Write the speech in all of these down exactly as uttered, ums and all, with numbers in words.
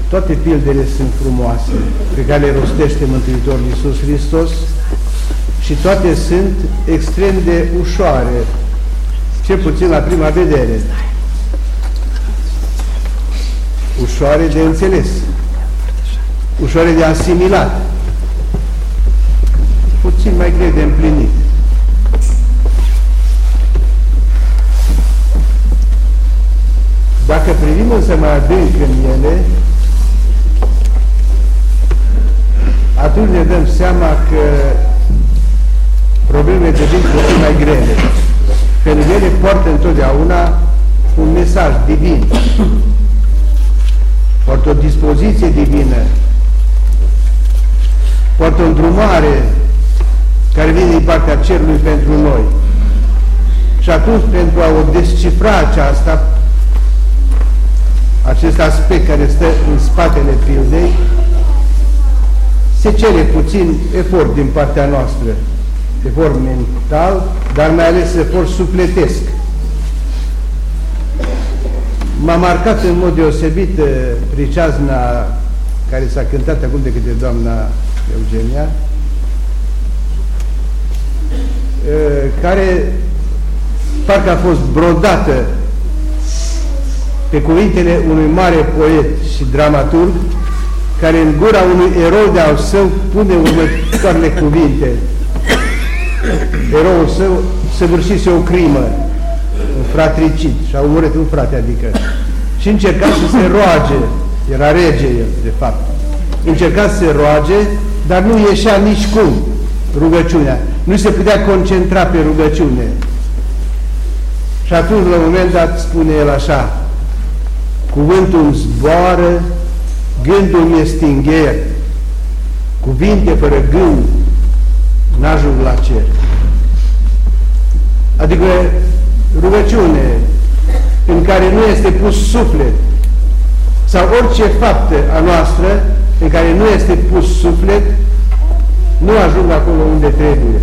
Toate pildele sunt frumoase pe care le rostește Mântuitorul Iisus Hristos și toate sunt extrem de ușoare, cel puțin la prima vedere. Ușoare de înțeles, ușoare de asimilat, puțin mai greu de împlinit. Dacă privim însă mai adânc în ele, atunci ne dăm seama că problemele devin puțin mai grele. Pentru că ele poartă întotdeauna un mesaj divin, poartă o dispoziție divină, poartă o îndrumare care vine din partea cerului pentru noi. Și atunci, pentru a o descifra aceasta, acest aspect care stă în spatele pildei, se cere puțin efort din partea noastră, efort mental, dar mai ales efort sufletesc. M-a marcat în mod deosebit priceazna care s-a cântat acum de către doamna Eugenia, care parcă a fost brodată pe cuvintele unui mare poet și dramaturg, care în gura unui erou de-al său pune următoarele cuvinte. Eroul său săvârșise o crimă, un fratricid, și-a omorât un frate, adică. Și încerca să se roage, era rege el, de fapt. Încerca să se roage, dar nu ieșea nici cum rugăciunea. Nu se putea concentra pe rugăciune. Și atunci, la un moment dat, spune el așa: cuvântul îmi zboară, gândul mi-e stingher, cuvinte fără gând n-ajung la cer. Adică rugăciune în care nu este pus suflet, sau orice faptă a noastră în care nu este pus suflet, nu ajung acolo unde trebuie.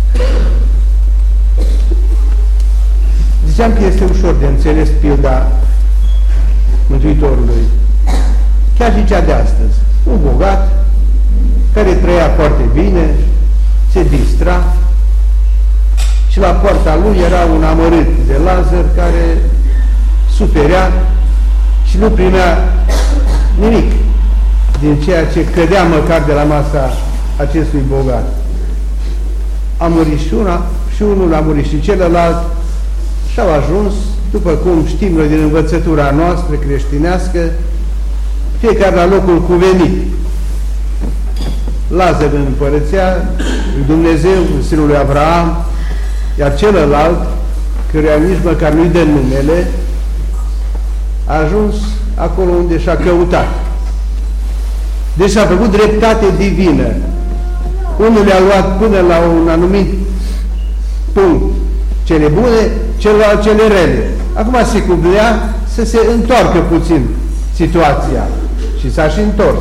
Ziceam că este ușor de înțeles pilda Mântuitorului, chiar și cea de astăzi. Un bogat care trăia foarte bine, se distra și la poarta lui era un amărât de Lazar care suferea și nu primea nimic din ceea ce cădea măcar de la masa acestui bogat. A murit și, una, și unul, a murit și celălalt și au ajuns, după cum știm noi din învățătura noastră creștinească, fiecare la locul cuvenit. Lazar în împărăția lui Dumnezeu, în sânul lui Avraam, iar celălalt, căruia nici măcar nu-i dă numele, a ajuns acolo unde și-a căutat. Deci a făcut dreptate divină. Unul le-a luat până la un anumit punct cele bune, celălalt cele rele. Acum se cuplea să se întoarcă puțin situația și s-a și întors.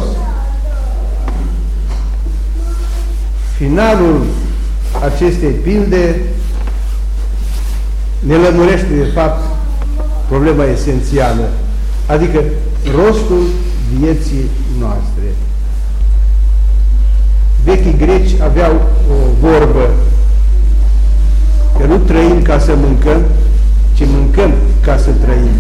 Finalul acestei pilde ne lămurește de fapt problema esențială, adică rostul vieții noastre. Vechii greci aveau o vorbă că nu trăim ca să mâncăm, ci mâncăm ca să trăim.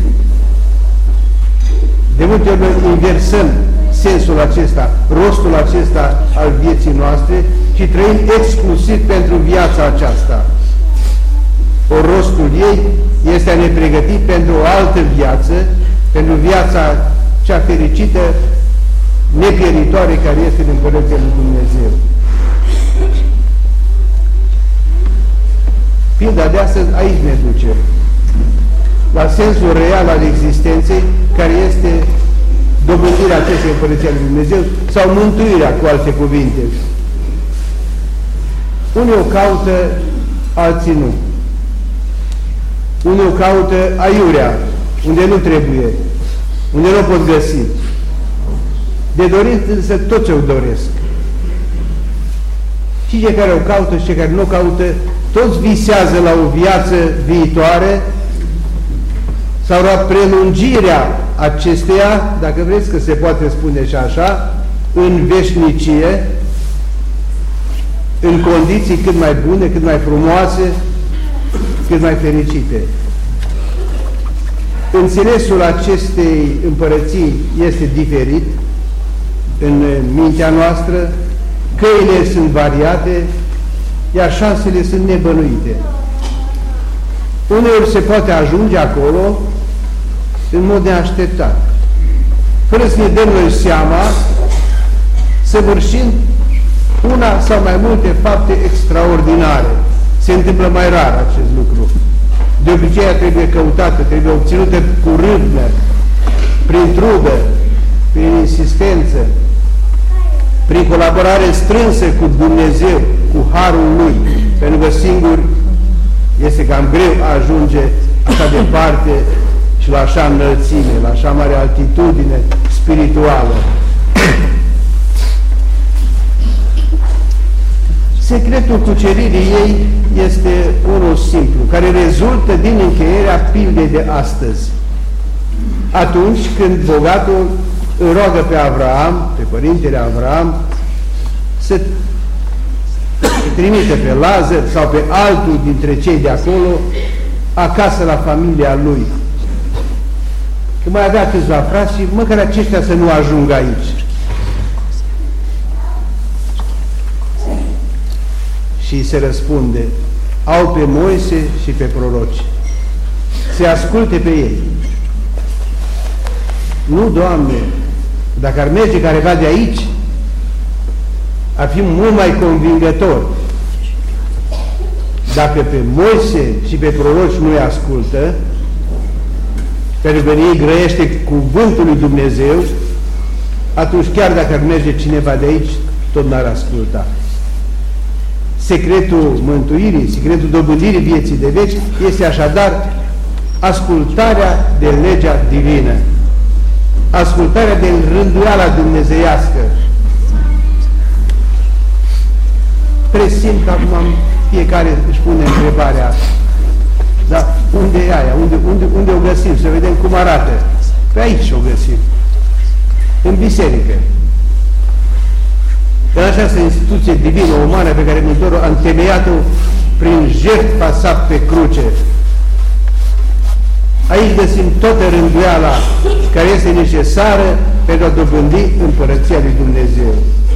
De multe ori noi inversăm sensul acesta, rostul acesta al vieții noastre și trăim exclusiv pentru viața aceasta. O rostul ei este a ne pregăti pentru o altă viață, pentru viața cea fericită, nepieritoare, care este în Împărăția lui Dumnezeu. Pilda de astăzi aici ne duce, la sensul real al existenței, care este dobândirea acestei Împărăția lui Dumnezeu sau mântuirea, cu alte cuvinte. Unii o caută, alții nu. Unii o caută aiurea, unde nu trebuie, unde nu pot găsi. De dorit însă toți o doresc. Și cei care o caută și cei care nu o caută, toți visează la o viață viitoare sau la prelungirea acesteia, dacă vreți că se poate spune și așa, în veșnicie, în condiții cât mai bune, cât mai frumoase, cât mai fericite. Înțelesul acestei împărății este diferit în mintea noastră, căile sunt variate, iar șansele sunt nebănuite. Uneori se poate ajunge acolo în mod neașteptat, fără să ne dăm noi seama, săvârșind una sau mai multe fapte extraordinare. Se întâmplă mai rar acest lucru. De obicei trebuie căutată, trebuie obținută cu râvnă, prin trudă, prin insistență, prin colaborare strânsă cu Dumnezeu, cu harul Lui, pentru că singur este cam greu a ajunge așa departe și la așa înălțime, la așa mare altitudine spirituală. Secretul cuceririi ei este unul simplu, care rezultă din încheierea pildei de astăzi. Atunci când bogatul îl roagă pe Avraam, pe părintele Avraam, să trimite pe Lazar sau pe altul dintre cei de acolo acasă la familia lui. Că mai avea câțiva frați și măcar aceștia să nu ajungă aici. Și se răspunde, au pe Moise și pe proroci, se asculte pe ei. Nu, Doamne, dacă ar merge careva de aici, ar fi mult mai convingător. Dacă pe Moise și pe proroci nu îi ascultă, pentru că ei grăiește cuvântul lui Dumnezeu, atunci chiar dacă ar merge cineva de aici, tot n-ar asculta. Secretul mântuirii, secretul dobândirii vieții de veci este așadar ascultarea de legea divină, ascultarea de rânduiala dumnezeiască. Presimt că acum fiecare își pune întrebarea, dar unde e aia? Unde, unde, unde o găsim? Să vedem cum arată. Pe aici o găsim, în biserică. În această instituție divină, umană, pe care Mântuitorul a întemeiat-o prin jertfa sa pe cruce. Aici găsim toată rânduiala care este necesară pentru a dobândi împărăția lui Dumnezeu.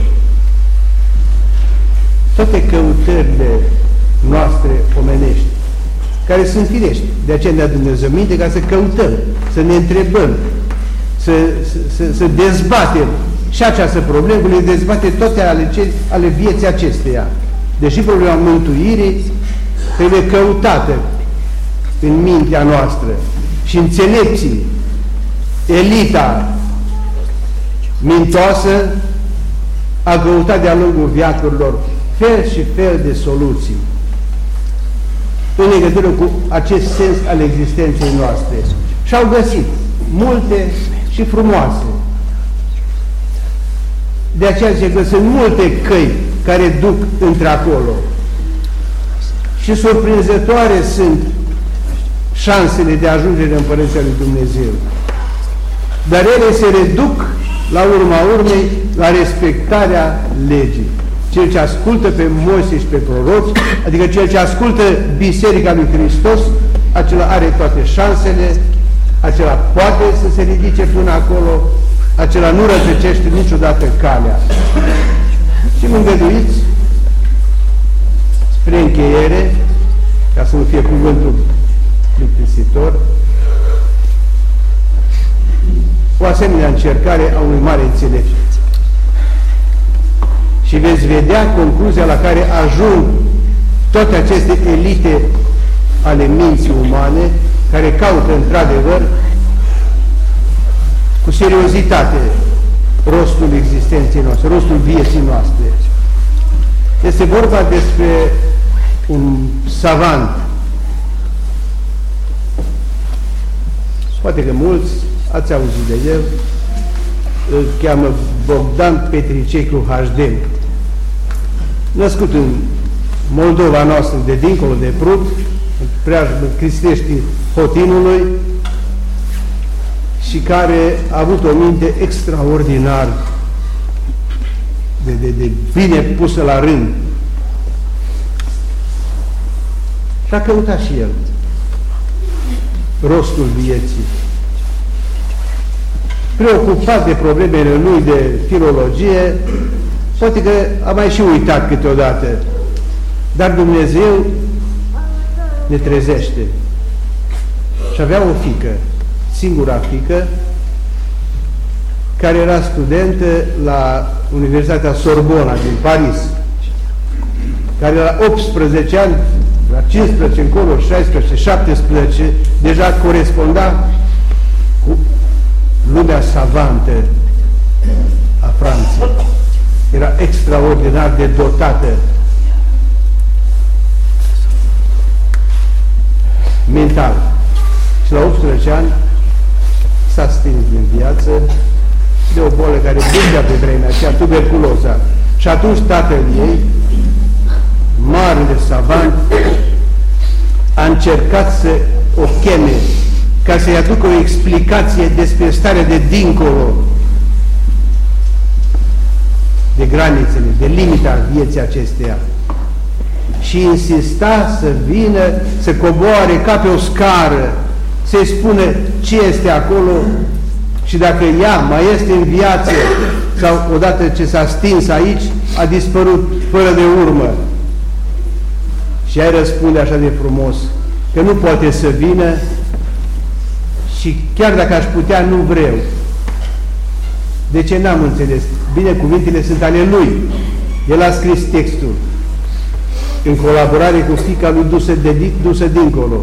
Toate căutările noastre omenești, care sunt firești, de aceea ne-a Dumnezeu minte ca să căutăm, să ne întrebăm, să, să, să dezbatem și această problemă, le dezbate toate ale, ce, ale vieții acesteia. Deși problema mântuirii trebuie căutată în mintea noastră și înțelepții, elita mintoasă a căutat de-a lungul veacurilor fel și fel de soluții în legătură cu acest sens al existenței noastre. Și au găsit multe și frumoase. De aceea zice că sunt multe căi care duc într-acolo. Și surprinzătoare sunt șansele de ajungere în Împărăția lui Dumnezeu. Dar ele se reduc, la urma urmei, la respectarea legii. Cel ce ascultă pe Moise și pe proroci, adică cel ce ascultă Biserica lui Hristos, acela are toate șansele, acela poate să se ridice până acolo, acela nu rătăcește niciodată calea. Și mă îngăduiți, spre încheiere, ca să nu fie cuvântul plictisitor, o asemenea încercare a unui mare înțelept. Și veți vedea concluzia la care ajung toate aceste elite ale minții umane, care caută într-adevăr cu seriozitate rostul existenței noastre, rostul vieții noastre. Este vorba despre un savant. Poate că mulți ați auzit de el, îl cheamă Bogdan Petriceclu H D, născut în Moldova noastră, de dincolo de Prut, în preajmă Cristeștii Hotinului, și care a avut o minte extraordinar de, de, de bine pusă la rând. Și a căutat și el rostul vieții. Preocupat de problemele lui de filologie, poate că a mai și uitat câteodată, dar Dumnezeu ne trezește. Și avea o fiică, singura fiică, care era studentă la Universitatea Sorbona din Paris, care la optsprezece ani, la cincisprezece încolo, șaisprezece, șaptesprezece, deja coresponda cu lumea savantă a Franței. Era extraordinar de dotată. Mental. Și la optsprezece ani s-a stins din viață de o bolă care ducea pe vremea aceea, tuberculoza. Și atunci tatăl ei, marele savant, a încercat să o cheme ca să-i aducă o explicație despre starea de dincolo de granițele, de limita vieții acesteia. Și insista să vină, să coboare ca pe o scară, să-i spună ce este acolo și dacă ea mai este în viață sau odată ce s-a stins aici, a dispărut fără de urmă. Și ea răspunde așa de frumos că nu poate să vină și chiar dacă aș putea, nu vreau. De ce n-am înțeles? Bine, cuvintele sunt ale lui. El a scris textul în colaborare cu fiica lui dusă, de, dusă dincolo.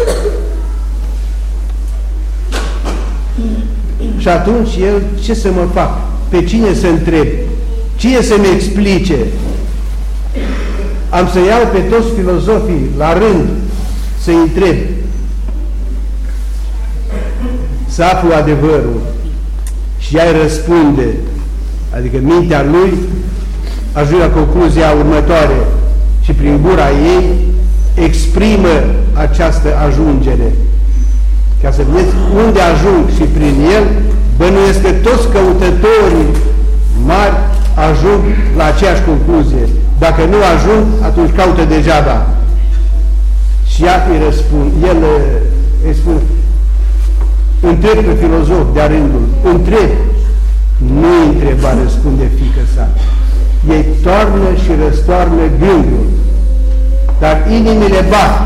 Și atunci el, ce să mă fac? Pe cine să întreb? Cine să-mi explice? Am să iau pe toți filozofii la rând să-i întreb, să aflu adevărul. Și ea îi răspunde, adică mintea lui ajunge la concluzia următoare și prin gura ei exprimă această ajungere. Ca să vedeți unde ajung și prin el, bănuiesc că toți căutătorii mari ajung la aceeași concluzie. Dacă nu ajung, atunci caută degeaba. Și ea îi răspund, el îi spune, întreb pe filozof de-a rândul, întreb, nu-i întreba, răspunde fiică sa. Ei toarnă și răstoarnă gândul, dar inimile bat.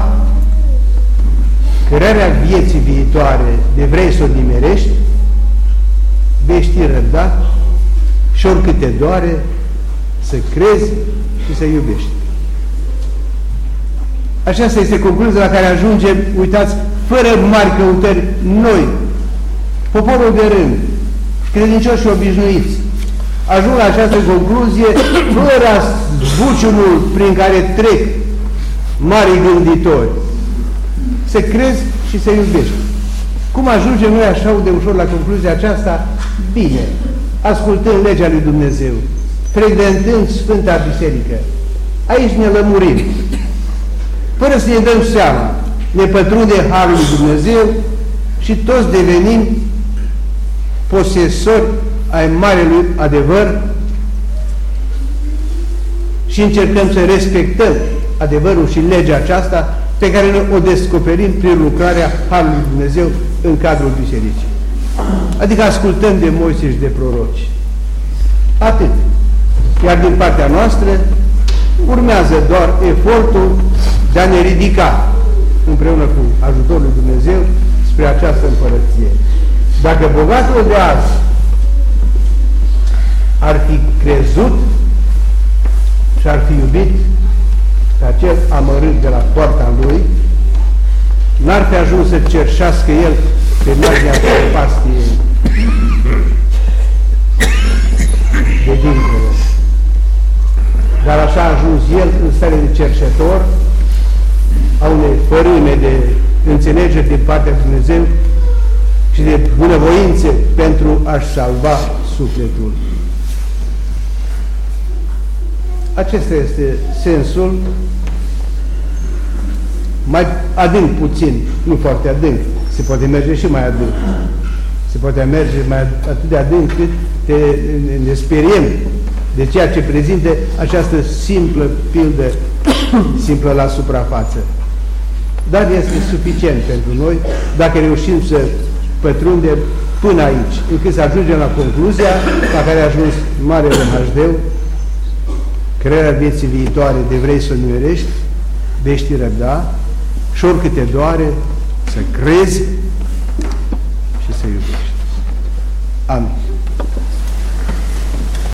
Cărarea vieții viitoare de vrei să o nimerești, vei ști răbda și oricât te doare, să crezi și să iubești. Aceasta este concluzia la care ajungem, uitați, fără mari căutări, noi, poporul de rând, credincioși și obișnuiți, ajung la această concluzie fără zbuciumul prin care trec mari gânditori. Să crezi și să iubești. Cum ajungem noi așa de ușor la concluzia aceasta? Bine, ascultând legea lui Dumnezeu, frecventând Sfânta Biserică. Aici ne lămurim. Fără să ne dăm seama, ne pătrunde Harul lui Dumnezeu și toți devenim posesori ai marelui adevăr și încercăm să respectăm adevărul și legea aceasta pe care o descoperim prin lucrarea Harului lui Dumnezeu în cadrul Bisericii. Adică ascultăm de Moise și de proroci. Atât. Iar din partea noastră urmează doar efortul de a ne ridica împreună cu ajutorul lui Dumnezeu spre această împărăție. Dacă bogatul de azi ar fi crezut și ar fi iubit pe acel amărât de la poarta lui, n-ar fi ajuns să cerșească el pe marginea pastiei de dincolo. Dar așa a ajuns el în stare de cerșetor a unei fărâme de înțelegere din partea lui Dumnezeu și de bunăvoințe pentru a-și salva sufletul. Acesta este sensul, mai adânc puțin, nu foarte adânc, se poate merge și mai adânc, Se poate merge mai atât de adânc cât te, ne speriem de ceea ce prezintă această simplă pildă, simplă la suprafață. Dar este suficient pentru noi dacă reușim să pătrundem până aici, încât să ajungem la concluzia la care a ajuns Marele Dumnezeu: crearea vieții viitoare de vrei să nu erești, vești răbda și oricât te doare, să crezi și să iubești. Amin.